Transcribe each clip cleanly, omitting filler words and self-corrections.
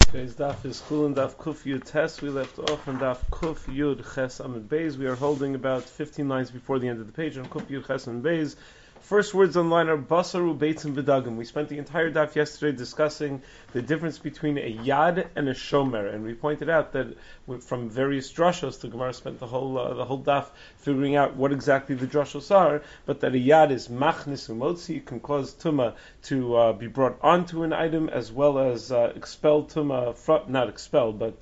Today's daf is Chulin daf Kuf Yud Tes. We left off on daf Kuf Yud Ches Amud Beis. We are holding about 15 lines before the end of the page on Kuf Yud Ches Amud Beis. First words on line are Basaru Beitzim V'Dagim. We spent the entire daf yesterday discussing the difference between a Yad and a Shomer, and we pointed out that from various drashos, the Gemara spent the whole daf figuring out what exactly the drashos are, but that a Yad is Machnis Umotzi, can cause Tumah to be brought onto an item, as well as expel Tumah, not expel, but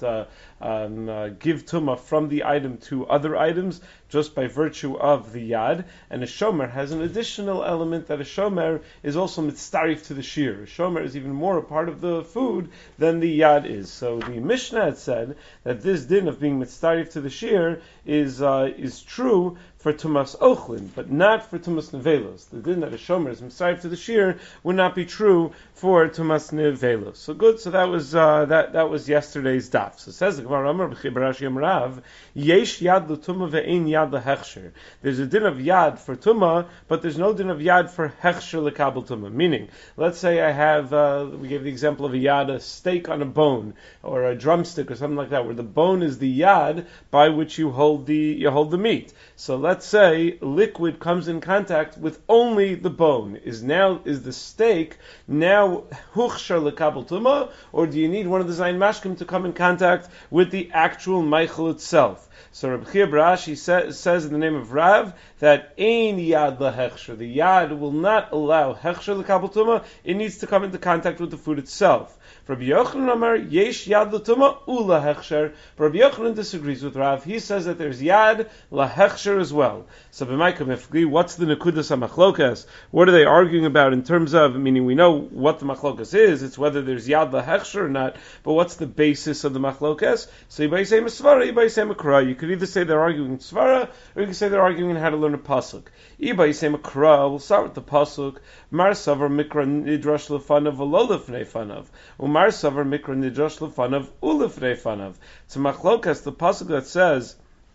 give Tumah from the item to other items, just by virtue of the Yad. And a Shomer has an additional element, that a Shomer is also mitztarif to the shear. A Shomer is even more a part of the food than the Yad is. So the Mishnah had said that this din of being mitztarif to the shear is true for Tumas Ochlin, but not for Tumas Nevelos. The din that a Shomer is mitztarif to the shear would not be true for Tumas Nevelos. So good. So that was yesterday's daf. So says the Gemara, Amar b'Chibrashi Amrav, Yesh Yad l'Tumah ve'ein Yad l'Hechsher. There's a din of Yad for Tumah, but there's no din of Yad for Hechsher l'Kabel Tumah. Meaning, let's say I have, we gave the example of a Yad, a steak on a bone, or a drumstick, or something like that, where the bone is the Yad by which you hold the meat. So let's say liquid comes in contact with only the bone. Is the steak now Huchsher l'Kabel Tumah, or do you need one of the Zayin Mashkim to come in contact with the actual Meichel itself? So Reb Chia Barashi says in the name of Rav that Ein Yad LaHechsher, the Yad will not allow Hechsher l'Kabel Tumah, it needs to come into contact with the food itself. Rabbi Yochanan Amar, Yesh Yad l'Tumah Ula Hechsher. Rabbi Yochanan disagrees with Rav. He says that there's Yad LaHechsher as well. So what's the Nekudas HaMachlokas? What are they arguing about in terms of, meaning we know what the Machlokas is, it's whether there's Yad LaHechsher or not, but what's the basis of the Machlokas? So you say Svara, you say Makra. You could either say they're arguing Svara, or you could say they're arguing how to learn a Pasuk. You say Makra, we'll start with the Pasuk. Mar Savar Mikra Nidrash Lefanav V'lo Lefnei Fanav. Umar Savar Mikra Nidrash Lefanav Ulefnei Fanav. So Machlokas, the Pasuk that says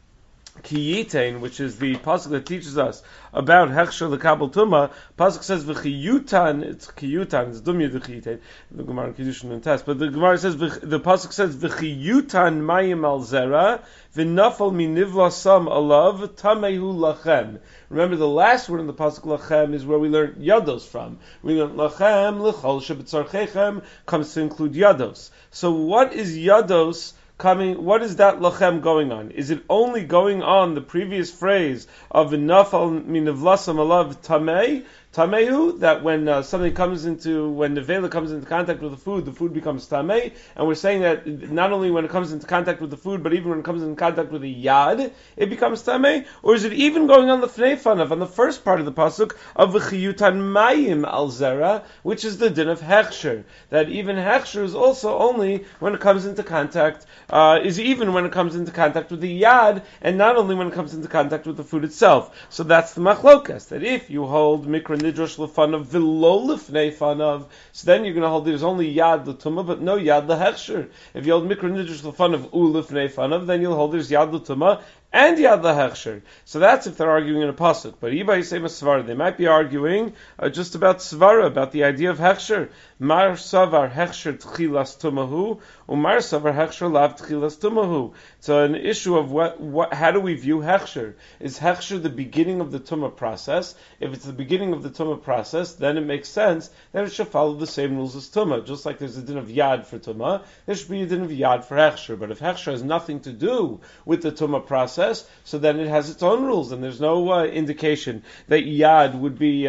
Kiyitain, which is the pasuk that teaches us about Hechsher l'Kabel Tumah, pasuk says v'chiyutan. It's kiyutan. It's dumya v'chiyitain. The Gemara in Kiddushin and test, but the Gemara says the pasuk says v'chiyutan mayim al zera v'nafal minivlasam alav tamehu lachem. Remember, the last word in the pasuk lachem is where we learn yados from. We learn lachem l'chol shebetzarchechem comes to include yados. So what is yados? What is that lachem going on? Is it only going on the previous phrase of nafal minavlasam alav tamei? Tamehu, that when something comes into, when nevela comes into contact with the food becomes tamei, and we're saying that not only when it comes into contact with the food, but even when it comes into contact with a yad, it becomes tamei? Or is it even going on the fnei fanav, on the first part of the pasuk, of v'chiyutan mayim al zera, which is the din of hechsher, that even hechsher is also only when it comes into contact, is even when it comes into contact with the yad, and not only when it comes into contact with the food itself. So that's the machlokas, that if you hold mikra nidrash lefanav v'lo lefnei fanav, so then you're going to hold there's only yad l'tumah, but no yad l'hechsher. If you hold mikra nidrash lefanav u lefnei fanav, then you'll hold there's yad l'tumah and yad l'hechsher. So that's if they're arguing in a pasuk. But Iba Yisema Svara, they might be arguing just about Svara, about the idea of hechsher. Mar savar hechsher tchilas tumahu, umar savar hechsher lav tchilas tumahu. So an issue of how do we view hechsher? Is hechsher the beginning of the tumah process? If it's the beginning of the tumah process, then it makes sense that it should follow the same rules as tumah. Just like there's a din of yad for tumah, there should be a din of yad for hechsher. But if hechsher has nothing to do with the tumah process, so then it has its own rules, and there's no indication that yad would be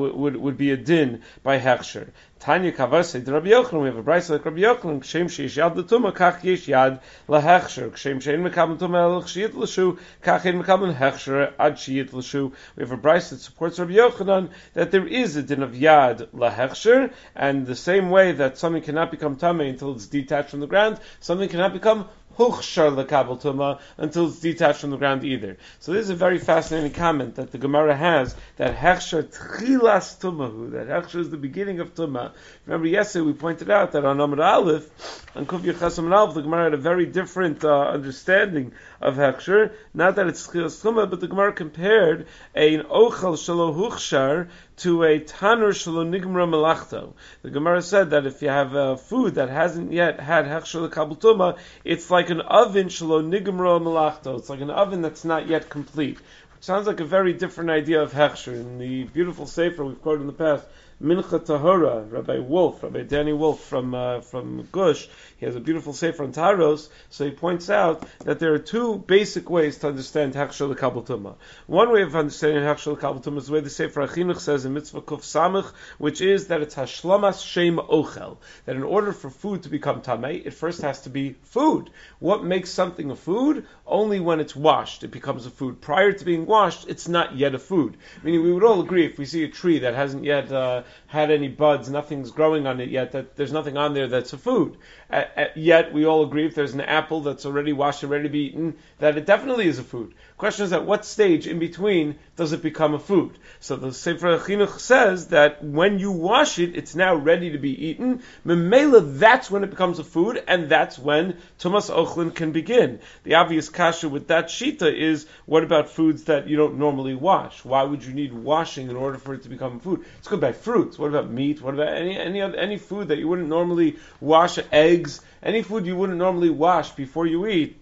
a din by hechsher. Tanya Kavase Rabbi Yochanan, we have a brayso like Rabbi Yochanan, Kshem sheish yad l'tumah, kach yesh yad lahechsher. Kshem shein mekabel tumah el chshiyit l'shu, kach ein mekabel hechsher ad shiyit l'shu. We have a brayso that supports Rabbi Yochanan that there is a din of yad lahechsher, and the same way that something cannot become tamei until it's detached from the ground, something cannot become Huchshar l'Kabel Tumah until it's detached from the ground either. So this is a very fascinating comment that the Gemara has, that Hechshar Tchilas Tumahu, that Hechshar is the beginning of Tumah. Remember yesterday we pointed out that on Amud Aleph, on Kuf Yud Ches Amud Aleph, the Gemara had a very different understanding of Hechshar. Not that it's Tchilas Tumah, but the Gemara compared an Ochel Shelo Huchshar to a tanur shelo nigmra melachto. The Gemara said that if you have a food that hasn't yet had hechsher l'kabel tuma, it's like an oven shelo nigmra melachto. It's like an oven that's not yet complete. Which sounds like a very different idea of hechsher. In the beautiful sefer we've quoted in the past, Mincha Tahora, Rabbi Danny Wolf from Gush, he has a beautiful sefer on Taharos, so he points out that there are two basic ways to understand Hechsher L'Kabel Tumah. One way of understanding Hechsher L'Kabel Tumah is the way the Sefer HaChinuch says in Mitzvah Kuf Samach, which is that it's Hashlamas Shem Ochel, that in order for food to become Tameh, it first has to be food. What makes something a food? Only when it's washed, it becomes a food. Prior to being washed, it's not yet a food. Meaning we would all agree if we see a tree that hasn't yet had any buds, nothing's growing on it yet, that there's nothing on there that's a food. Yet we all agree if there's an apple that's already washed and ready to be eaten, that it definitely is a food. Question is, at what stage in between does it become a food? So the Sefer HaChinuch says that when you wash it, it's now ready to be eaten. Memela, that's when it becomes a food, and that's when Tumas Ochlin can begin. The obvious kasha with that shita is, what about foods that you don't normally wash? Why would you need washing in order for it to become food? It's good by fruits. What about meat? What about any food that you wouldn't normally wash? Eggs? Any food you wouldn't normally wash before you eat,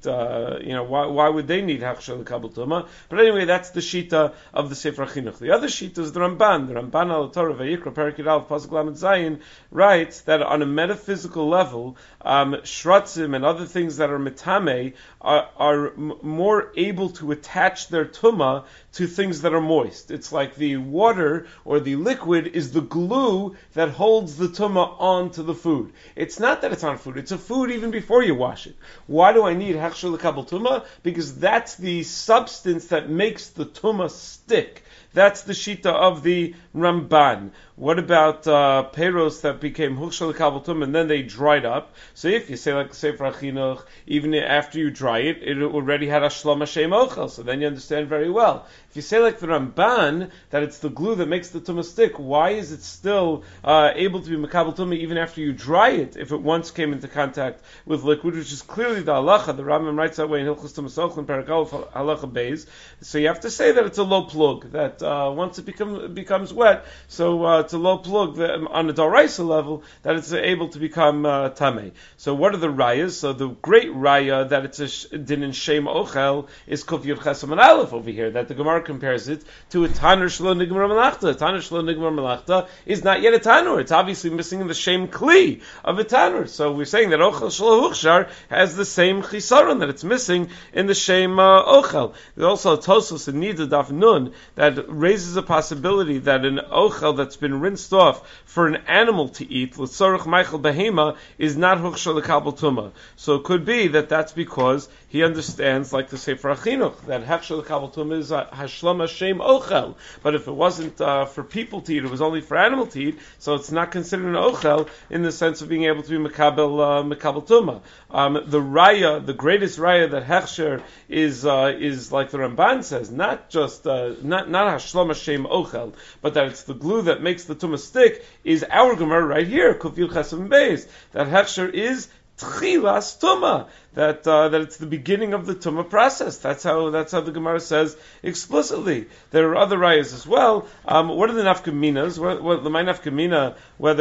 why would they need Hechsher L'Kabel Tumah? But anyway, that's the shita of the Sefer HaChinuch. The other shita is the Ramban. The Ramban al Torah Vayikra Perek Yud Aleph Pasuk Lamed Zayin writes that on a metaphysical level, shratzim and other things that are metame are more able to attach their tumah to things that are moist. It's like the water or the liquid is the glue that holds the tumah onto the food. It's not that it's on food, it's a food even before you wash it. Why do I need hechsher l'kabel tumah? Because that's the substance that makes the tumah stick. That's the shita of the Ramban. What about peros that became hukshal l'kabel tumah and then they dried up? So if you say like the Sefer HaChinuch, even after you dry it, it already had ashlam hashem ochel. So then you understand very well. If you say like the Ramban that it's the glue that makes the tumah stick, why is it still able to be makabel tumah even after you dry it? If it once came into contact with liquid, which is clearly the halacha. The Rambam writes that way in Hilchos Tumas Ochlin Perek Aleph halacha beis. So you have to say that it's a low plug. That once it becomes wet, so it's a low plug on a daraisa level that it's able to become tamei. So what are the rayas? So the great raya that it's a din in shem ochel is Kuf Yud Ches Amud Aleph over here. That the Gemara compares it to a tanur shelo nigmar melachta. A tanur shelo nigmar melachta is not yet a tanur. It's obviously missing the shem kli of a tanur. So we're saying that ochel shelo huchshar has the same chisaron that it's missing in the shem ochel. There's also a Tosfos in Nida Daf Nun that raises a possibility that an ochel that's been rinsed off for an animal to eat, l'tzorach Michael Behema, is not huchshar l'kabel tumah. So it could be that that's because he understands, like the Sefer HaChinuch, that hechsher l'kabel tumah is hashlam hashem ochel. But if it wasn't for people to eat, it was only for animal to eat, so it's not considered an ochel in the sense of being able to be makabel tumah. The raya, the greatest raya that hechsher is like the Ramban says, not just not hashlam hashem ochel, but that it's the glue that makes the tumah stick, is our Gemara right here, Kuf Yud Ches Amud Beis, that hechsher is tchilas tumah, that it's the beginning of the tumah process. That's how the Gemara says explicitly. There are other rayas as well. What are the nafkaminas? What the my nafkamina?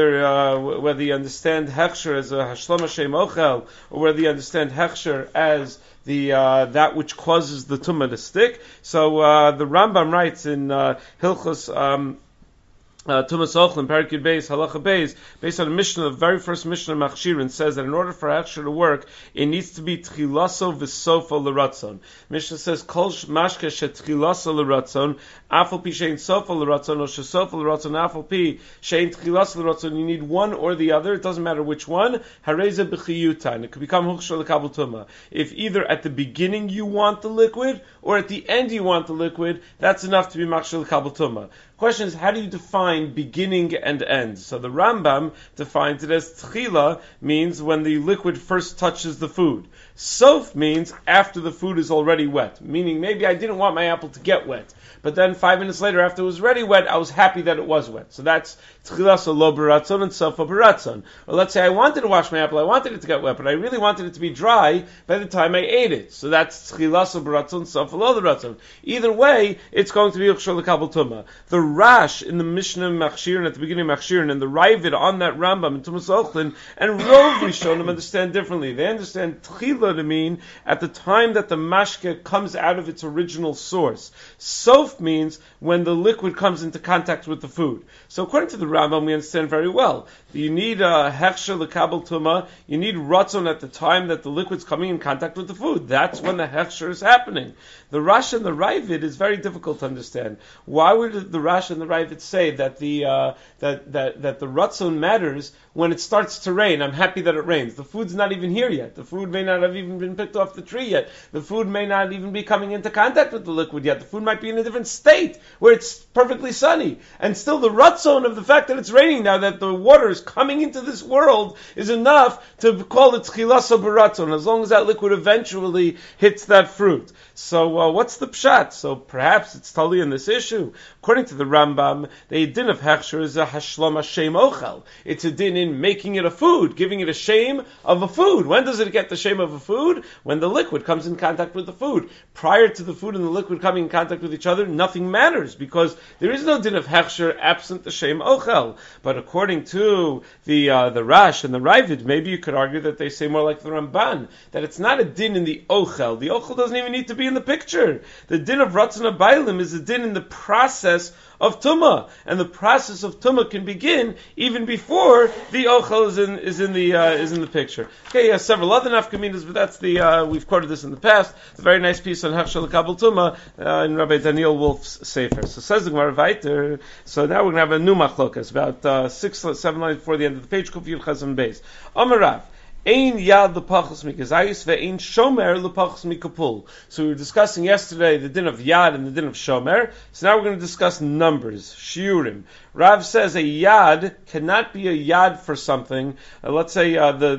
Whether you understand hechsher as a hashlam hashem ochel, or whether you understand hechsher as the that which causes the tumah to stick. So the Rambam writes in Hilchos Tumas Ochlin, Perek Yud Beis, Halacha Beis, based on a Mishnah, the very first Mishnah Machshirin says that in order for Hechsher to work, it needs to be Tchilaso v'Sofa l'Ratzon. Mishnah says, Kol mashke she'Tchilaso l'Ratzon, Afal pi she'en Sofa l'Ratzon, or she'Sofa l'Ratzon, Afal pi she'en Tchilaso l'Ratzon. You need one or the other. It doesn't matter which one. Hareza b'chiyutan. It could become Hukshar l'Kabel Tumah. If either at the beginning you want the liquid, or at the end you want the liquid, that's enough to be Machshar l'Kabel Tumah. Question is, how do you define beginning and end? So the Rambam defines it as tchila means when the liquid first touches the food. Sof means after the food is already wet, meaning maybe I didn't want my apple to get wet, but then 5 minutes later after it was already wet, I was happy that it was wet. So that's tchila, so lo baratzon and sofa baratzon. Or let's say I wanted to wash my apple, I wanted it to get wet, but I really wanted it to be dry by the time I ate it. So that's tchila, so baratzon, sofa lo baratzon. Either way, it's going to be uchshar l'kabel tumah. The Rash in the Mishnah Mishna Machshirin at the beginning of Machshirin and the Ravid on that Rambam in Tumas Ochlin, and Rov Rishonim understand differently. They understand Tchila to mean at the time that the mashke comes out of its original source. Sof means when the liquid comes into contact with the food. So according to the Rambam, we understand very well. You need hechsher lekabel tuma. You need ratzon at the time that the liquid's coming in contact with the food. That's when the hechsher is happening. The Rash and the Ravid is very difficult to understand. Why would the Rash and the Ravid say that the ratzon matters when it starts to rain? I'm happy that it rains. The food's not even here yet. The food may not have even been picked off the tree yet. The food may not even be coming into contact with the liquid yet. The food might be in a different state where it's perfectly sunny. And still the ratzon of the fact that it's raining now, that the water is coming into this world, is enough to call it tchilasa b'ratzon, as long as that liquid eventually hits that fruit. So what's the pshat? So perhaps it's totally in this issue. According to the Rambam, the din of hechsher is a hashlam hashem ochel. It's a din in making it a food, giving it a shame of a food. When does it get the shame of a food? When the liquid comes in contact with the food. Prior to the food and the liquid coming in contact with each other, nothing matters, because there is no din of hechsher absent the shame ochel. But according to the Rash and the Ravid, maybe you could argue that they say more like the Ramban, that it's not a din in the ochel. The ochel doesn't even need to be in the picture. The din of ratzon abaylim is a din in the process of tumah, and the process of tumah can begin even before the ochel is in the picture. Okay, yeah, several other nafkaminas, but that's we've quoted this in the past. It's a very nice piece on hechsher lekabel tumah in Rabbi Daniel Wolf's sefer. So says the Gemara weiter. So now we're going to have a new machlokas about 6-7 lines before the end of the page. Kuf Yud Chazon Beis. Amarav. Ein yad lepachos mikazayis ve'ein shomer lepachos mikapul. So we were discussing yesterday the din of yad and the din of shomer. So now we're going to discuss numbers, shiurim. Rav says a yad cannot be a yad for something. Let's say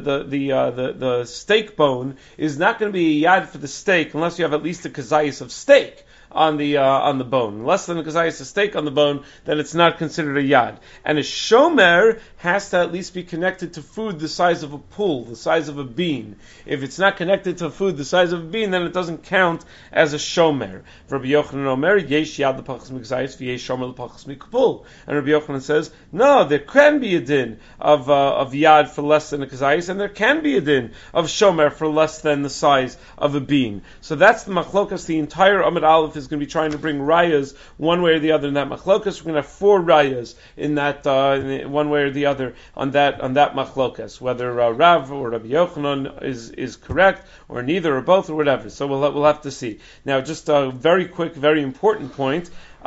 the steak bone is not going to be a yad for the steak unless you have at least a kazayis of steak on the bone. Less than a kazayis of steak on the bone, then it's not considered a yad. And a shomer has to at least be connected to food the size of a pool, the size of a bean. If it's not connected to food the size of a bean, then it doesn't count as a shomer. Rabbi Yochanan Omer, yesh yad lepachos mikazayis v'yesh shomer lepachos mikapul. And Rabbi Yochanan says, no, there can be a din of yad for less than a kazayis, and there can be a din of shomer for less than the size of a bean. So that's the machlokas. The entire Amud Aleph is going to be trying to bring rayas one way or the other in that machlokas. We're going to have 4 rayas in that one way or the other on that machlokas, whether Rav or Rabbi Yochanan is correct, or neither or both or whatever. So we'll have to see. Now, just a very quick, very important point.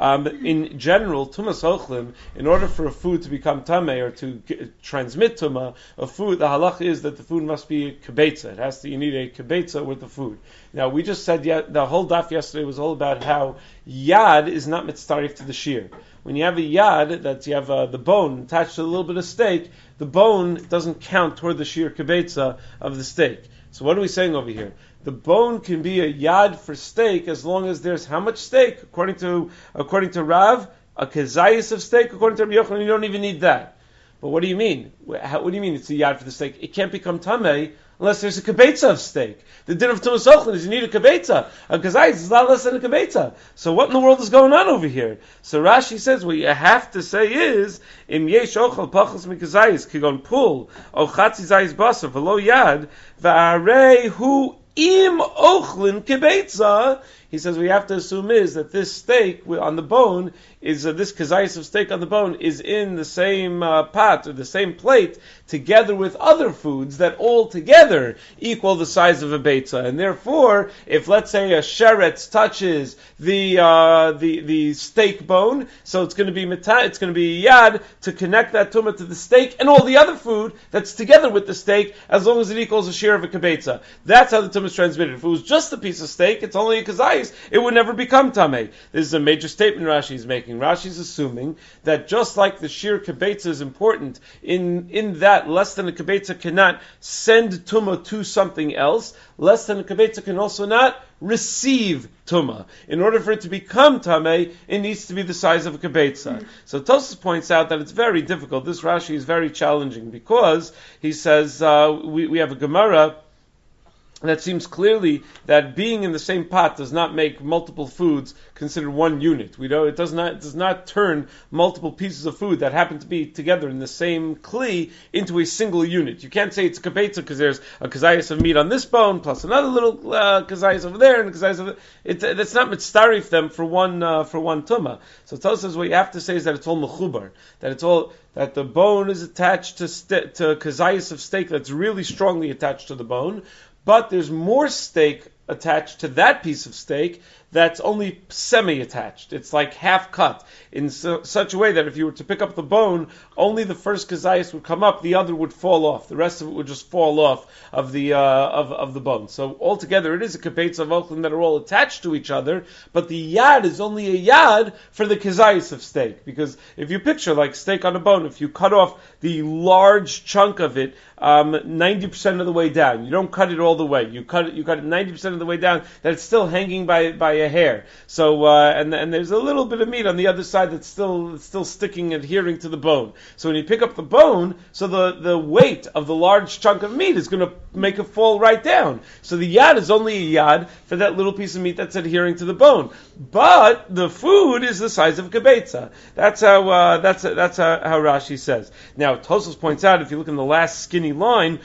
In general, tumas ochlim, in order for a food to become tameh or to transmit tumah, the halach is that the food must be a kibetza. You need a kibetza with the food. Now, we just said the whole daf yesterday was all about how yad is not mitzarif to the shear. When you have a yad, that you have the bone attached to a little bit of steak, the bone doesn't count toward the shear kibetza of the steak. So what are we saying over here? The bone can be a yad for steak as long as there's how much steak? According to Rav, a kezayis of steak. According to Rabbi Yochanan, you don't even need that. But what do you mean? What do you mean it's a yad for the steak? It can't become tameh unless there's a kibetza of steak. The din of tumas ochlin is you need a kibetza. A kezayis is a lot less than a kibetza. So what in the world is going on over here? So Rashi says what you have to say is im yesh ochel pachos mikazayis kigon pul o chatzi zayis basar v'lo yad v'arei hu im ochlin kibetza. He says we have to assume is that this steak on the bone is this kazayis of steak on the bone is in the same pot or the same plate together with other foods that all together equal the size of a beitza. And therefore, if let's say a sheretz touches the steak bone, so it's going to be it's going to be yad to connect that tumah to the steak and all the other food that's together with the steak, as long as it equals a share of a kibetza. That's how the tumah is transmitted. If it was just a piece of steak, it's only a kazayis, it would never become tameh. This is a major statement Rashi is making. Rashi is assuming that just like the shir kibetza is important, in that less than a kibetza cannot send tumah to something else, less than a kibetza can also not receive tumah. In order for it to become tameh, it needs to be the size of a kibetza. So Tosfos points out that it's very difficult. This Rashi is very challenging because he says we have a Gemara that seems clearly that being in the same pot does not make multiple foods considered one unit. We know it does not turn multiple pieces of food that happen to be together in the same kli into a single unit. You can't say it's a kabetza because there's a kazayas of meat on this bone plus another little kazayas over there and a kazayas over there. That's not mitzarif them for one tumah. So Tosfos says what you have to say is that it's all mechubar, that the bone is attached to kazayas of steak that's really strongly attached to the bone. But there's more steak attached to that piece of steak that's only semi-attached. It's like half cut in such a way that if you were to pick up the bone, only the first kazayas would come up, the other would fall off. The rest of it would just fall off of the of the bone. So altogether, it is a kabetza of ochlim that are all attached to each other, but the yad is only a yad for the kazayas of steak. Because if you picture like steak on a bone, if you cut off the large chunk of it 90% of the way down, you don't cut it all the way. You cut it 90% of the way down, that it's still hanging by a hair. So and there's a little bit of meat on the other side that's still sticking, adhering to the bone. So when you pick up the bone, so the weight of the large chunk of meat is going to make it fall right down. So the yad is only a yad for that little piece of meat that's adhering to the bone. But the food is the size of a kabetza. That's how Rashi says. Now Tosfos points out, if you look in the last skinny line,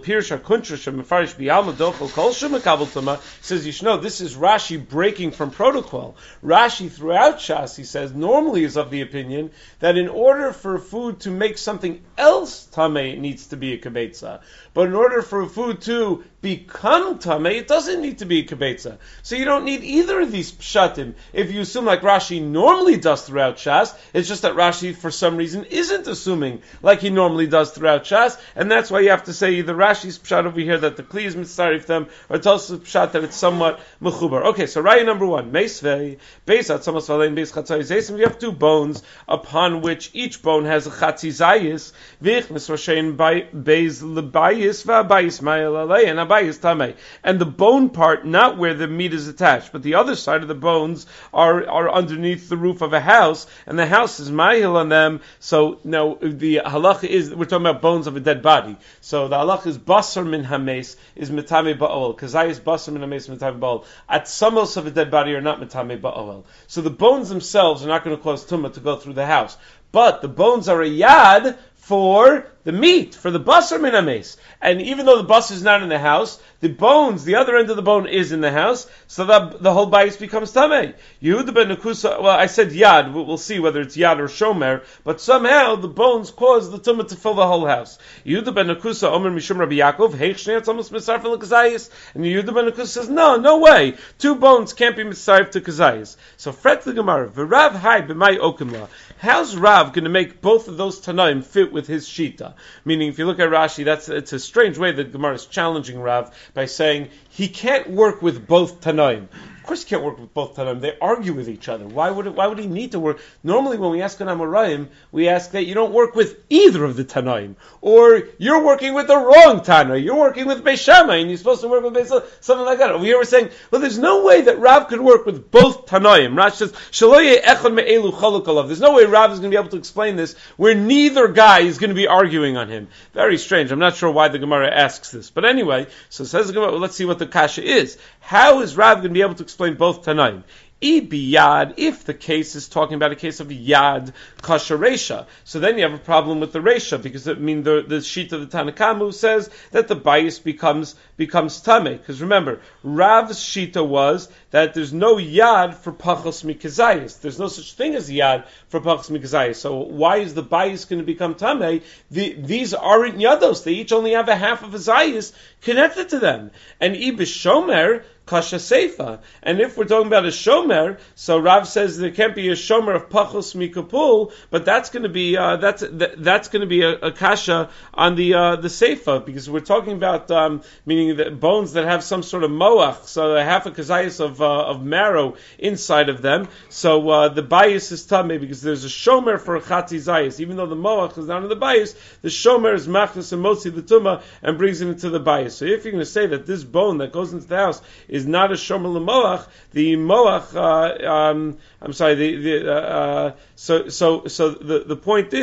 says you should know this is Rashi breaking from protocol. Rashi throughout Shas, he says, normally is of the opinion that in order for food to make something else tamei, it needs to be a kabetza. But in order for food to become tamei, it doesn't need to be a kabetza. So you don't need either of these pshatim. If you assume like Rashi normally does throughout Shas, it's just that Rashi for some reason isn't assuming like he normally does throughout Shas, and that's why you have to say either Rashi's pshat over here that the kli is mitzarif them, or Tosfos pshat that it's somewhat mechubar. Okay, so raya number one, meisvei, beis atzamos v'alein beis chatzayis. We have two bones upon which each bone has a chatzizayis, v'ich roshein beis lebayis v'abayis ma'el alei and abayis tamei. And the bone part, not where the meat is attached, but the other side of the bones are underneath the roof of a house, and the house is ma'il on them. So now the halacha is, we're talking about bones of a dead body. So the halacha is basar min hames is mitame ba'ol. Kazayis basar min hames mitame ba'ol. Atzamos of a dead body are not mitame ba'ol. So the bones themselves are not going to cause tumah to go through the house. But the bones are a yad for the meat, for the basar min hames. And even though the basar is not in the house, the bones, the other end of the bone is in the house, so that the whole bayis becomes tamei. Yehuda ben Nekusa, well, I said yad, we'll see whether it's yad or shomer, but somehow the bones cause the tumah to fill the whole house. Yehuda ben Nekusa, Omer Mishum Rabbi Yaakov, heich shnei atzamos mitzaref l'kazayis. And Yehuda ben Nekusa says, no way, two bones can't be mitzaref to kazayis. So fret the Gemara, v'rav hai b'mai okimla. How's Rav going to make both of those Tanaim fit with his Shita? Meaning, if you look at Rashi, it's a strange way that Gemara is challenging Rav by saying he can't work with both Tanaim. Of course he can't work with both Tanaim. They argue with each other. Why would he need to work? Normally when we ask an Amoraim, we ask that you don't work with either of the Tanaim. Or you're working with the wrong Tana. You're working with Beis Shammai and you're supposed to work with Beis Hillel, something like that. Over here we're saying, well, there's no way that Rav could work with both Tanaim. Rashi says, Shaloye echad me'elu chaluk alav. There's no way Rav is going to be able to explain this where neither guy is going to be arguing on him. Very strange. I'm not sure why the Gemara asks this. But anyway, so says the Gemara, well, let's see what the kasha is. How is Rav going to be able to explain both Tanaim? Yad, if the case is talking about a case of Yad Kasha Resha, so then you have a problem with the Resha, because the sheet of the Tanakamu says that the bayis becomes Tameh. Because remember, Rav's Shita was that there's no Yad for Pachos Mikazayis. There's no such thing as Yad for Pachos Mikazayis. So why is the bayis going to become Tameh? These aren't Yados. They each only have a half of a Zayis connected to them. And Ibish Shomer, Kasha Seifa. And if we're talking about a Shomer, so Rav says there can't be a Shomer of Pachos Mikapul, but that's going to be that's going to be a Kasha on the Seifa, because we're talking about meaning the bones that have some sort of moach, so a half a kazayas of marrow inside of them. So the bias is tamei because there's a Shomer for a Chatzi Zayis. Even though the moach is down in the bias, the Shomer is machnas and motzi the tumah and brings it into the bias. So if you're going to say that this bone that goes into the house is not a shomer lemoach, the moach. So the point is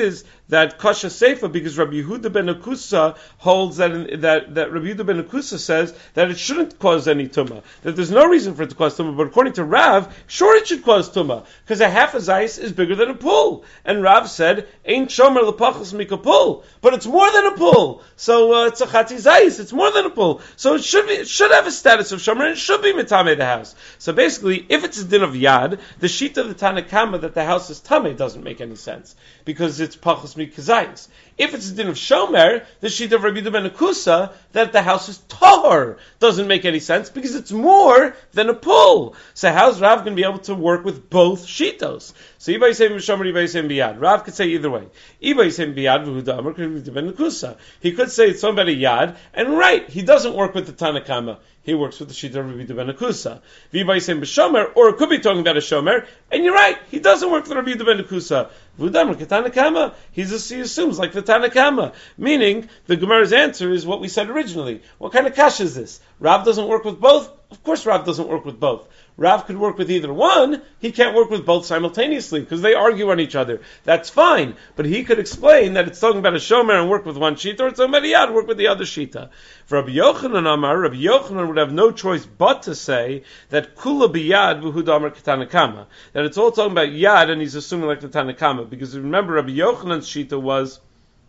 that kasha seifa, because Rabbi Yehuda ben Akusa holds that Rabbi Yehuda ben Akusa says that it shouldn't cause any tumah, that there's no reason for it to cause tumah. But according to Rav, sure it should cause tumah, because a half a zayis is bigger than a pull. And Rav said, "Ain't shomer lepachos mikapul," but it's more than a pull. So it's a chatzi zayis. It's more than a pull. So it should have a status of shomer, and it should be mitame the house. So basically, if it's a din of yad, the sheet of the Tanakama that the house is tame doesn't make any sense, because it's pachos mikazayis. If it's a din of shomer, the sheet of Rabbi Yehuda ben Akusa that the house is tahor doesn't make any sense, because it's more than a pull. So how's Rav going to be able to work with both shitos? So Iba Yisem b'shomer, Iba Yisem b'yad. Rav could say either way. Iba Yisem b'yad v'huda amar Rabbi Yehuda ben Akusa. He could say it's somebody yad, and right, he doesn't work with the Tanakama. He works with the Shita of Rabbi Yehuda ben Akusa. V'Iba Yisem b'shomer, or it could be talking about a shomer, and you're right, he doesn't work with Rabbi Yehuda ben Akusa. V'huda amar Tanakama. He assumes like the Tanakama. Meaning, the Gemara's answer is what we said originally. What kind of kash is this? Rav doesn't work with both? Of course Rav doesn't work with both. Rav could work with either one, he can't work with both simultaneously, because they argue on each other. That's fine, but he could explain that it's talking about a shomer and work with one shita, or it's talking about a yad, work with the other shita. For Rabbi Yochanan Amar, Rabbi Yochanan would have no choice but to say that kula biyad v'huda amar k'tanakama, that it's all talking about yad, and he's assuming like the Tanakama, because remember Rabbi Yochanan's shita was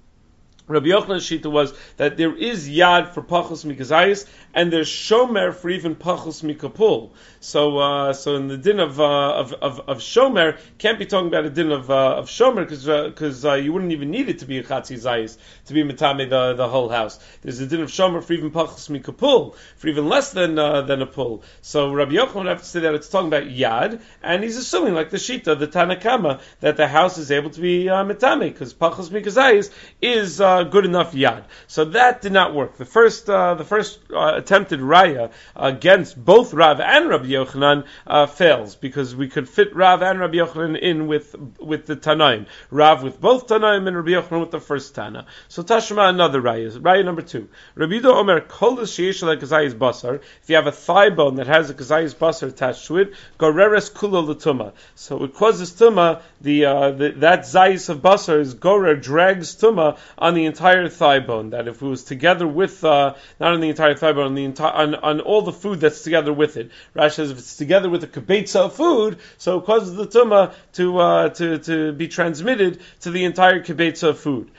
that there is yad for pachos mikazayis, and there's shomer for even pachos mikapul. So in the din of shomer, can't be talking about a din of shomer, because you wouldn't even need it to be a chatzi zayis to be mitame the whole house. There's a din of shomer for even pachos mikapul, for even less than a pull. So Rabbi Yochanan would have to say that it's talking about yad, and he's assuming like the shita, the Tanakama, that the house is able to be mitame, because pachos mikazayis is good enough yad. So that did not work. The first attempted raya against both Rav and Rabbi Yochanan fails, because we could fit Rav and Rabbi Yochanan in with the Tanaim. Rav with both Tanaim and Rabbi Yochanan with the first Tana. So Tashma another raya. Raya number 2. Rabbi Yehuda Omer kol sheyesh la kazayis basar. If you have a thigh bone that has a kazayis basar attached to it, goreres kula l'tuma. So it causes tuma. That zayis of basar is gorer, drags tuma on the entire thigh bone. That if it was together with not on the entire thigh bone, on all the food that's together with it. Rashi says if it's together with a kibetza of food, so it causes the tumah to be transmitted to the entire kibetza of food.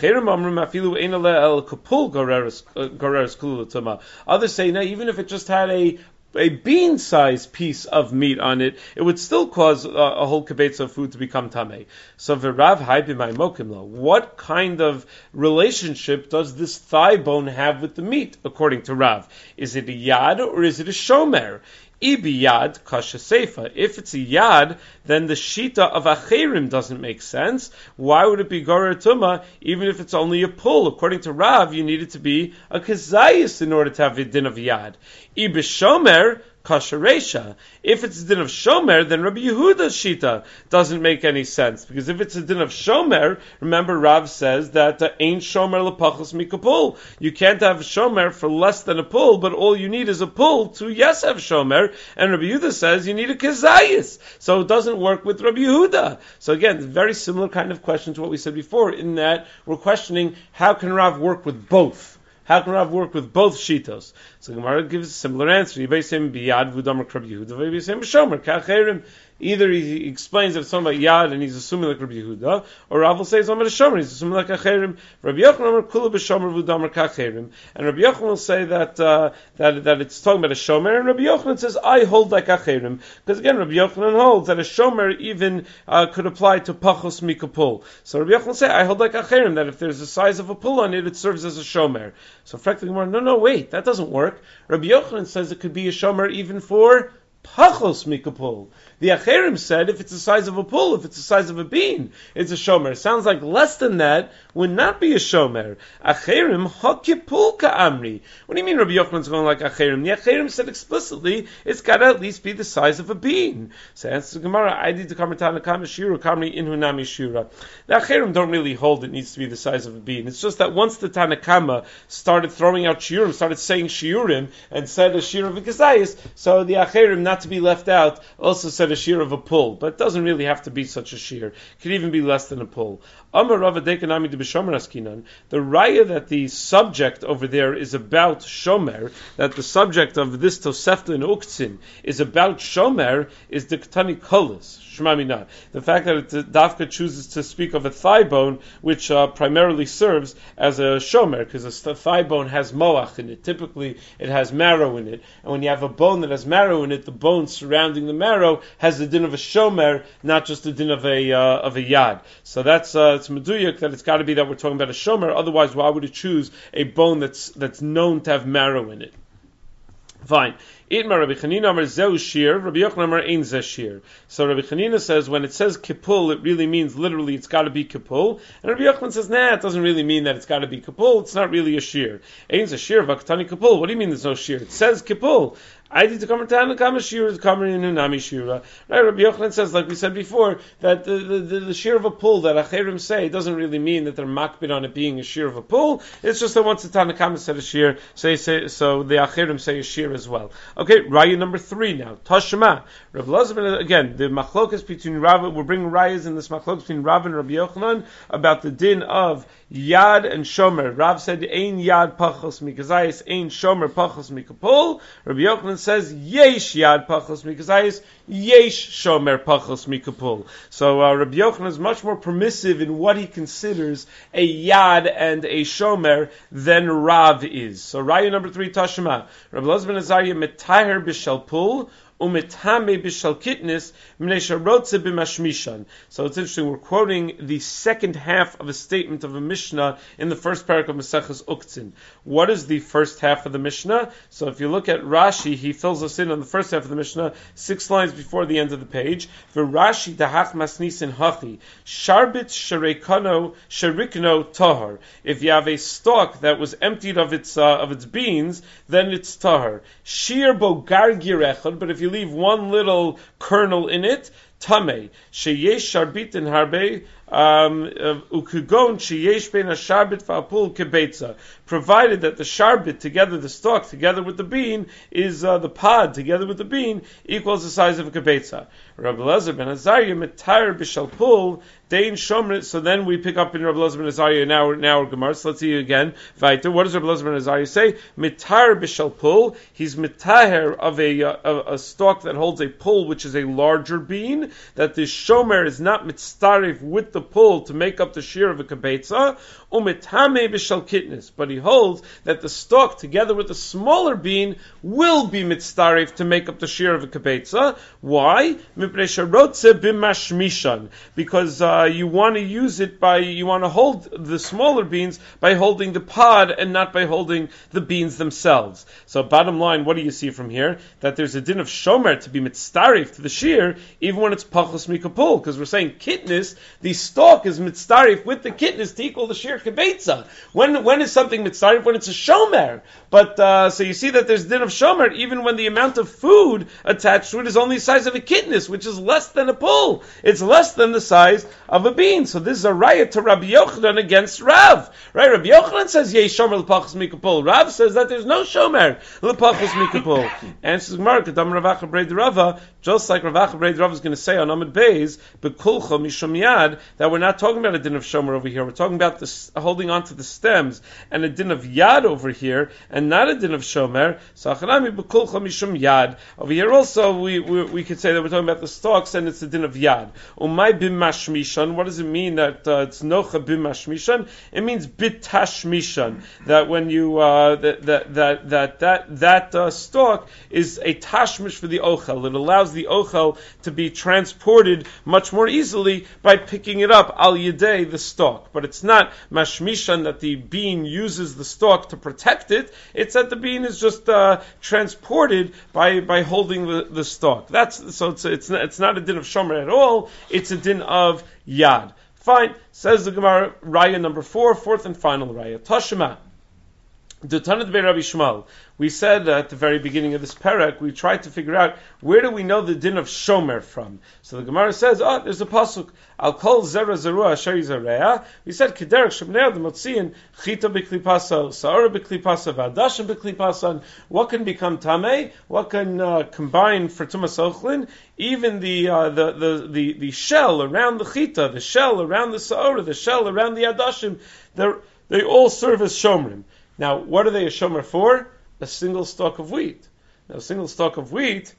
Others say no, even if it just had a bean-sized piece of meat on it, it would still cause a whole kibetza of food to become tamei. So v'rav hai b'may mokimla. What kind of relationship does this thigh bone have with the meat, according to Rav? Is it a yad or is it a shomer? Ibi yad kasha seifa. If it's a yad, then the shita of acherim doesn't make sense. Why would it be gorer tuma even if it's only a pull? According to Rav, you need it to be a kazayis in order to have a din of yad. Ibi shomer kasha reisha. If it's a din of shomer, then Rabbi Yehuda's shita doesn't make any sense, because if it's a din of shomer, remember Rav says that ain't shomer lepachos mikapul. You can't have a shomer for less than a pull, but all you need is a pull to yes have shomer, and Rabbi Yehuda says you need a kazayis, so it doesn't work with Rabbi Yehuda. So again, very similar kind of question to what we said before, in that we're questioning how can Rav work with both? How can Rav work with both shitos? So Gemara gives a similar answer. Either he explains that it's talking about yad and he's assuming like Rabbi Yehuda, or Rav will say it's talking about a shomer, he's assuming like acherim. Rabbi Yochanan kula b'shomer v'udamar k'acherim, and Rabbi Yochanan will say that it's talking about a shomer, and Rabbi Yochanan says I hold like acherim, because again Rabbi Yochanan holds that a shomer even could apply to pachos mikapul. So Rabbi Yochanan will say I hold like acherim, that if there's the size of a pull on it, it serves as a shomer. So frankly, no, wait, that doesn't work. Rabbi Yochanan says it could be a shomer even for pachos mikapul. The Acherim said if it's the size of a pull, if it's the size of a bean, it's a shomer. It sounds like less than that would not be a shomer. Acherim hakipul ka'amri. What do you mean Rabbi Yochanan's going like Acherim? The Acherim said explicitly it's got to at least be the size of a bean. So answer the Gemara, I did the kamatana kama shira kamri inhu nami shira. The Acherim don't really hold it needs to be the size of a bean. It's just that once the Tanakama started throwing out shiurim, started saying shiurim, and said a shira of a kazayis, so the Acherim not not to be left out, also said a shear of a pull, but it doesn't really have to be such a shear. It could even be less than a pull. The raya that the subject over there is about shomer, that the subject of this Tosefta in Uktzin is about shomer, is the Ketani Kolis. The fact that Dafka chooses to speak of a thigh bone, which primarily serves as a shomer, because a thigh bone has moach in it. Typically, it has marrow in it, and when you have a bone that has marrow in it, the bone surrounding the marrow has the din of a shomer, not just the din of a yad. So that's it's meduyuk that it's got to be that we're talking about a shomer. Otherwise, why would it choose a bone that's known to have marrow in it? Fine. Itmar Rabbi Chanina Amar Zeu Shir, Rabbi Yochanan Amar Ein Zeh Shir. So Rabbi Chanina says when it says kipul, it really means literally it's got to be kipul. And Rabbi Yochanan says, it doesn't really mean that it's got to be kipul. It's not really a shir. Ein Zeh Shir, Vaktani kipul. What do you mean there's no shir? It says kipul. I did to come to Kama Shira is coming in Nami Shira. Right, Rabbi Yochanan says, like we said before, that the shir of a pull that Acherim say doesn't really mean that they're makbid on it being a shir of a pull. It's just that once the Tanakama said a shir, so the Acherim say a shir as well. Okay, raya number 3 now. Tashma. Rabbi Lazar, again, the machlokas between Rav, we're bringing rayas in this machlokas between Rav and Rabbi Yochanan about the din of Yad and Shomer. Rav said, Ein Yad pachos mikazayis, Ein Shomer pachos mikapul. Rabbi Yochanan says, Yesh Yad pachos mikazayis, Yesh Shomer pachos mikapul. So Rabbi Yochanan is much more permissive in what he considers a Yad and a Shomer than Rav is. So raya number 3, Tashma. Rabbi Lazar ben Azariah metaher b'shalpul, umetame b'shal kitnis, mnesha rotze b'mashmishan. So it's interesting, we're quoting the second half of a statement of a Mishnah in the first parak of Maseches Uktzin. What is the first half of the Mishnah? So if you look at Rashi, he fills us in on the first half of the Mishnah, 6 lines before the end of the page. V'Rashi dahach masnisin hachi, sharbit sharekano sharikno tahar. If you have a stalk that was emptied of its beans, then it's tahar. Shir bo gargir echad, but if you leave one little kernel in it, tamei. Sheyesh sharbit in harbe, ukugon sheyesh ben hasharbit va'apul kebetza. Provided that the sharbit together, the stalk together with the bean, is the pod together with the bean equals the size of a kebetza. Rabbi Lazar ben Azariah metayer b'shalpul dein shomrit. So then we pick up in Rabbi Lazar ben Azariah in our Gemara. So let's see again. Weiter. What does Rabbi Lazar ben Azariah say? Metayer b'shalpul. He's metayer of a stalk that holds a pull, which is a larger bean. That the shomer is not mitzarif with the pull to make up the shear of a kebetza. Umetame b'shal kitnis. But he holds that the stalk together with the smaller bean will be mitzarif to make up the shear of a kebetza. Why? Because you want to use it you want to hold the smaller beans by holding the pod and not by holding the beans themselves. So bottom line, what do you see from here? That there's a din of shomer to be mitzarif to the shear, even when it's pachos mikapul, because we're saying kitnis, the stalk is mitzarif with the kitnis to equal the shear kebetza. When is something mitzarif? When it's a shomer. But so you see that there's din of shomer even when the amount of food attached to it is only the size of a kitnis, which is less than a pull. It's less than the size of a bean. So this is a raya to Rabbi Yochanan against Rav. Right? Rabbi Yochanan says yesh shomer l'pachos mikapul. Rav says that there's no shomer l'pachos mikapul. Answers Gemara, Kedam Rav Acha Breid Rava, just like Rav Acha Breid Rava is going to say on Amud Beis, bekulcha mishum yad, that we're not talking about a din of shomer over here. We're talking about this holding on to the stems, and a din of yad over here, and not a din of shomer. So achanami bekulcha mishum yad. Over here also we could say that we're talking about the stalks, and it's the din of yad. Umay bimashmishan. What does it mean that it's nocha bimashmishan? It means bitashmishan. That when you that stalk is a tashmish for the ochel. It allows the ochel to be transported much more easily by picking it up al yedei the stalk. But it's not mashmishan that the bean uses the stalk to protect it. It's that the bean is just transported by holding the stalk. It's not a din of shomer at all. It's a din of yad. Fine. Says the Gemara, raya number 4, fourth and final raya. Tashma. Dutanat be Rabbi Shmuel. We said at the very beginning of this parak, we tried to figure out where do we know the din of shomer from. So the Gemara says, there's a pasuk. Al kol zera zerua asher yizareah. We said kederek shebnei adam motziin chita b'klipasa, saora b'klipasa, v'adashim b'klipasa. What can become tamei? What can combine for tumas ochlin? Even the shell around the chita, the shell around the saora, the shell around the adashim, they all serve as shomrim. Now, what are they a shomer for? A single stalk of wheat. Now, a single stalk of wheat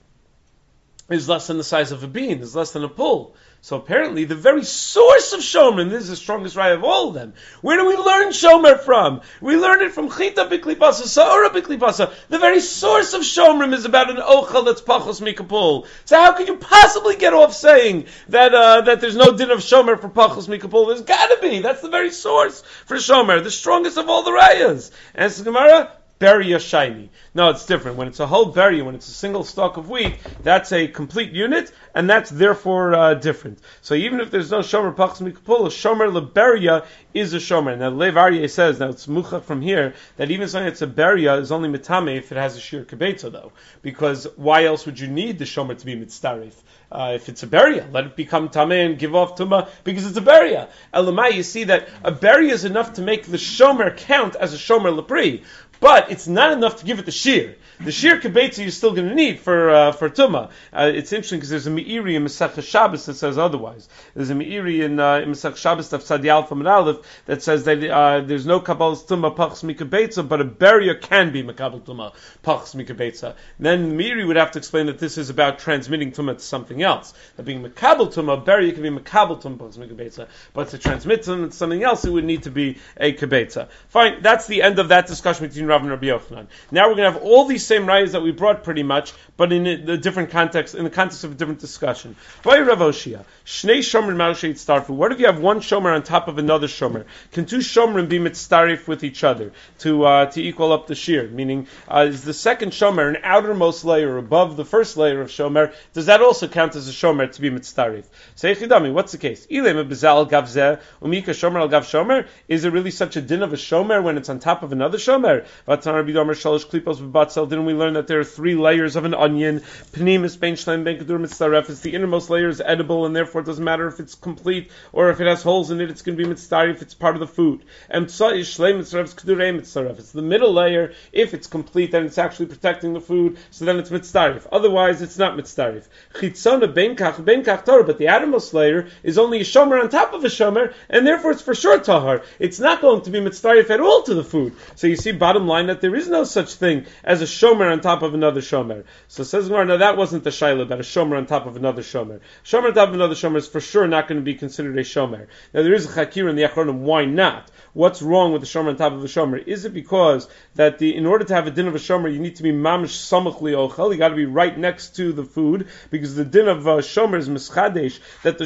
is less than the size of a bean, is less than a pull. So apparently, the very source of shomer, this is the strongest raya of all of them. Where do we learn shomer from? We learn it from chita b'klipasa, saora b'klipasa. The very source of shomer is about an ochel that's pachos mikapul. So how could you possibly get off saying that there's no din of shomer for pachos mikapul? There's got to be. That's the very source for shomer, the strongest of all the rayas. And it's the Gemara. Beria shiny. No, it's different. When it's a whole beria, when it's a single stalk of wheat, that's a complete unit, and that's therefore different. So even if there's no shomer pachas mikapul, a shomer leberia is a shomer. Now Lev Aryeh says, now it's muchach from here, that even something that's a beria is only mitame if it has a shir kibetza though. Because why else would you need the shomer to be mitzdarif? If it's a beria, let it become tameh and give off tumah because it's a beria. Elamai, you see that a beria is enough to make the shomer count as a shomer lepri. But it's not enough to give it the shear. The shear kibetza you're still going to need for tumah. It's interesting because there's a meiri in Masechah Shabbos that says otherwise. There's a meiri in Masechah Shabbos of Sadi Alpha and Aleph that says that there's no kabbalas tumah pachs mikabetza, but a beria can be makabel tumah pachs mikabetza. Then the meiri would have to explain that this is about transmitting tumah to something else. That being makabel tumah, beria can be makabel tumah pachs mikabetza, but to transmit tumah to something else, it would need to be a kabetza. Fine, that's the end of that discussion between Rav and Rabbi Yochanan. Now we're going to have all these same rayas that we brought pretty much, but in a different context, in the context of a different discussion. By Rav Oshia, Shnei Shomer Marshei Tztarfu. What if you have one shomer on top of another shomer? Can two shomerim be mitzdarif with each other to equal up the shear? Meaning, is the second shomer an outermost layer above the first layer of shomer? Does that also count as a shomer to be mitzdarif? Say Chidami, what's the case? Ilem bezal gavzeh umika shomer al gav shomer. Is it really such a din of a shomer when it's on top of another shomer? Didn't we learn that there are three layers of an onion? Pnimis, bein shleim, bein kedur, mitzdaref. The innermost layer is edible, and therefore it doesn't matter if it's complete or if it has holes in it. It's going to be mitzdaref if it's part of the food. And tzai shleim mitzdaref, kedurei mitzdaref. It's the middle layer. If it's complete, then it's actually protecting the food. So then it's mitzdaref. Otherwise, it's not mitzdaref. Chitzona bein kach Torah. But the outermost layer is only a shomer on top of a shomer, and therefore it's for sure tahar. It's not going to be mitzdaref at all to the food. So you see, bottom line, that there is no such thing as a shomer on top of another shomer. So says Gemara, no, that wasn't the shaila about a shomer on top of another shomer. Shomer on top of another shomer is for sure not going to be considered a shomer. Now there is a chakir in the Achronim, why not? What's wrong with the shomer on top of the shomer? Is it because that in order to have a din of a shomer, you need to be mamish samachli ochel, you got to be right next to the food, because the din of shomer is mischadesh, that the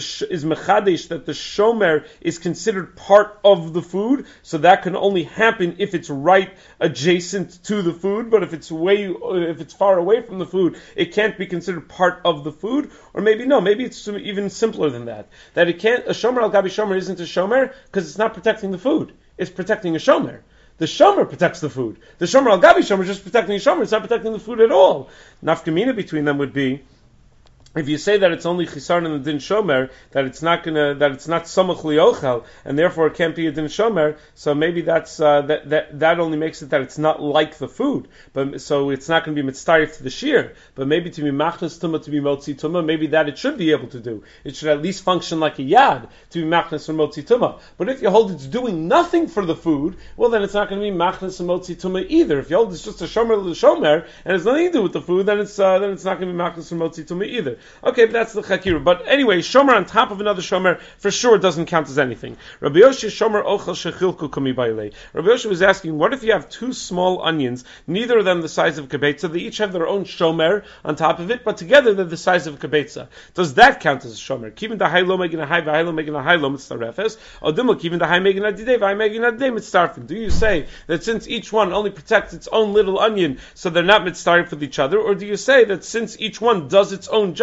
shomer is considered part of the food, so that can only happen if it's right adjacent to the food, but if it's far away from the food, it can't be considered part of the food. Or maybe no, maybe it's even simpler than that. That a shomer al gabi shomer isn't a shomer because it's not protecting the food. It's protecting a shomer. The shomer protects the food. The shomer al gabi shomer is just protecting a shomer. It's not protecting the food at all. Nafkamina between them would be, if you say that it's only chisarn in the din shomer, that it's not samach liochel, and therefore it can't be a din shomer, so maybe that only makes it that it's not like the food, but so it's not going to be mitzdarif to the shear, but maybe to be machnas tumah, to be motzi tumah, maybe that it should be able to do. It should at least function like a yad to be machnas or motzi tumah. But if you hold it's doing nothing for the food, well then it's not going to be machnas and motzi tumah either. If you hold it's just a shomer and it's nothing to do with the food, then it's not going to be machnas or motzi tumah either. Okay, but that's the chakir. But anyway, shomer on top of another shomer for sure doesn't count as anything. Rabbi Yoshi shomer ochel shechilku kumi baile. Rabbi Yoshi was asking, what if you have two small onions, neither of them the size of a kibetza? They each have their own shomer on top of it, but together they're the size of a kibetza. Does that count as a shomer? Kivin da haylo megin hay v'haylo megin haylo mitzarefes. Odimo kivin da hay megin adidei v'hay megin adidei mitzarfin. Do you say that since each one only protects its own little onion, so they're not mitzaref with each other, or do you say that since each one does its own job,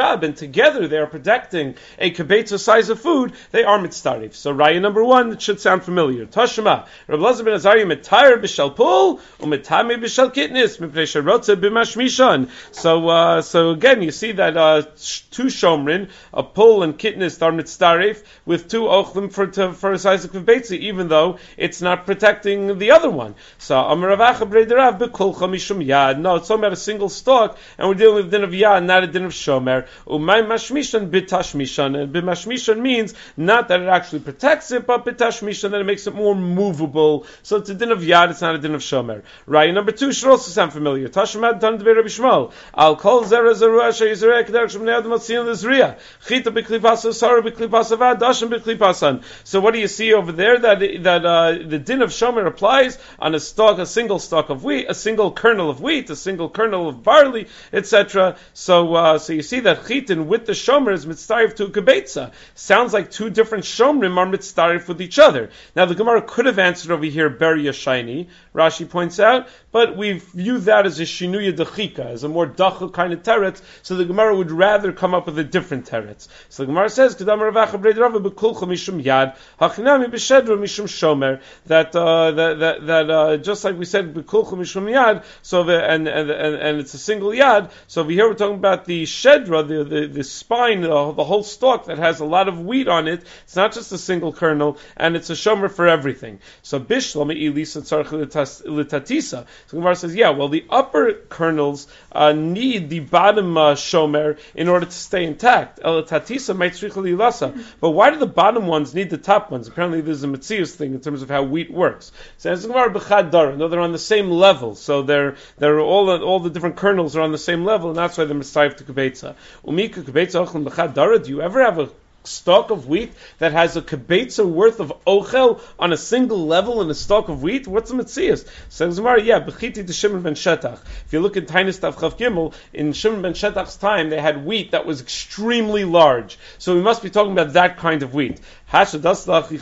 yachad, and together they are protecting a kibetza size of food, they are mitzarif. So raya number one, it should sound familiar. Tashma, Rav Elazar ben Azariah mitayr b'shal pul u'mitame b'shal kitnis mipnei sherotze b'mashmishan. So again, you see that two shomrin, a pul and kitnis, are mitzarif with two ochlim for a size of kibetza, even though it's not protecting the other one. So Amar Rav Acha b'rei derav b'kulcha mishum yad. No, it's talking about a single stalk, and we're dealing with a din of yad, not a din of shomer. Umay mashmishan b'tashmishan, and b'mashmishan means not that it actually protects it, but b'tashmishan, that it makes it more movable. So it's a din of yad, it's not a din of shomer. Right, number two should also sound familiar. Tashmad tan dvei Rabbi Shmuel. Al kol zera zerua sheyizrei k'derech shemnei adam atzion l'zriya. Chita b'klipasa sara b'klipasa vad, dashim b'klipasan. So what do you see over there? That the din of shomer applies on a single stalk of wheat, a single kernel of wheat, a single kernel of barley, etc. So you see that chitin with the shomer is mitzarif to a kibetza. Sounds like two different shomrim are mitzarif with each other. Now the Gemara could have answered over here ber yashayni, Rashi points out, but we view that as a shinuya dechika, as a more dachel kind of teretz. So the Gemara would rather come up with a different teretz. So the Gemara says, "Kedam Rav Acha b'rei derav b'kulcha mishum yad, hachinami b'shedra mishum shomer." That just like we said, b'kulcha mishum yad. So and it's a single yad. So over here we're talking about the shedra, the spine, the whole stalk that has a lot of wheat on it. It's not just a single kernel, and it's a shomer for everything. So bishlam elisa tzarich litatisa. So Gemara says, yeah, well, the upper kernels need the bottom shomer in order to stay intact. Litatisa might tzarich lilasa. But why do the bottom ones need the top ones? Apparently, there's a metzius thing in terms of how wheat works. So as Gemara b'chad dara, no, they're on the same level. So they're all the different kernels are on the same level, and that's why they're mitzarif to kibetza. Umika kibetza ochel b'chad dara. Do you ever have a stalk of wheat that has a kibetza worth of ochel on a single level in a stalk of wheat? What's the metzias? Says Gemara, yeah, b'chiti to Shimon ben Shetach. If you look at Tainis Tav Chav Gimel, in Shimon ben Shetach's time, they had wheat that was extremely large. So we must be talking about that kind of wheat. And once you're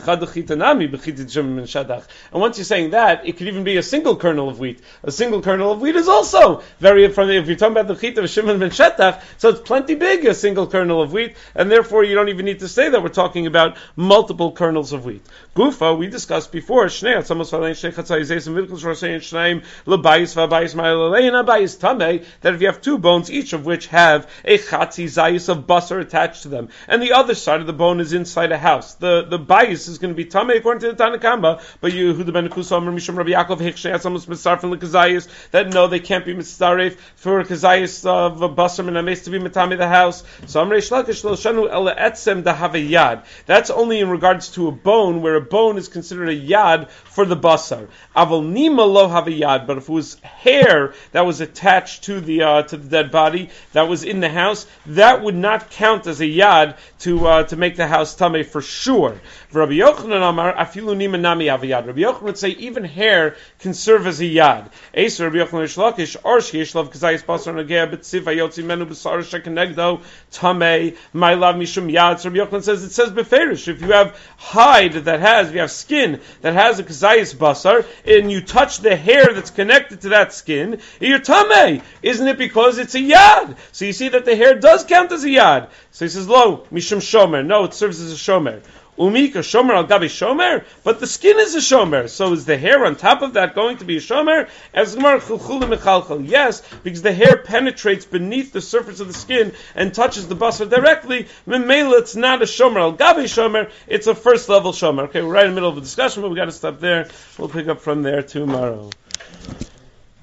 saying that, it could even be a single kernel of wheat. A single kernel of wheat is also very, if you're talking about the chita of Shimon ben Shetach, so it's plenty big, a single kernel of wheat, and therefore you don't even need to say that we're talking about multiple kernels of wheat. Gufa, we discussed before, that if you have two bones, each of which have a chatzi zayis of basar attached to them, and the other side of the bone is inside a house, the bias is going to be tamei according to the Tanakamba, but Yehuda ben Kusa Amar Mishum Rabbi Yaakov Hechshei almost mitzarfin lekazayis, that no, they can't be mitzaref for kazayis of a basar and ames to be mitame the house. So Amrei Shlakish lo shanu ela etzem da have a yad. That's only in regards to a bone, where a bone is considered a yad for the basar. Aval nima lo have a yad, but if it was hair that was attached to the dead body that was in the house, that would not count as a yad to make the house tamei for sure. Rabbi Yochanan Amar afilu nima nami have a yad. Rabbi Yochanan would say even hair can serve as a yad. Eis Rabbi Yochanan Shlakish arsh yeshlav kazayis basar nageh betziv ayotzi menu b'sar shekenegdo tamei my lav mishum yad. So Rabbi Yochanan says it says beferish. If you have hide if you have skin that has a kazayis basar, and you touch the hair that's connected to that skin, you're tamei. Isn't it because it's a yad? So you see that the hair does count as a yad. So he says, lo, mishum shomer. No, it serves as a shomer. Umika shomer al gabi shomer, but the skin is a shomer. So is the hair on top of that going to be a shomer? As Gemara chulchul mechalchal, yes, because the hair penetrates beneath the surface of the skin and touches the basar directly. Memela, it's not a shomer al gabi shomer; it's a first level shomer. Okay, we're right in the middle of the discussion, but we got to stop there. We'll pick up from there tomorrow.